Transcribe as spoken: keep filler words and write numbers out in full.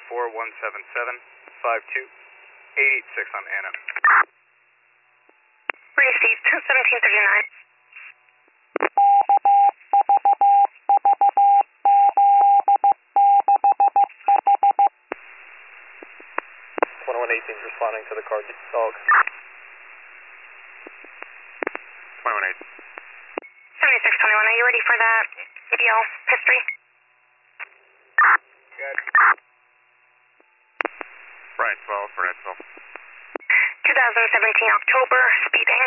four one seven seven five two eight eight six on Anna. Received, seventeen thirty-nine. one one eighteen is responding to the car dog. twenty-one eight. seventy-six twenty-one, are you ready for that A D L history? Good. Brian twelve, Brian twelve. twenty seventeen October, speeding.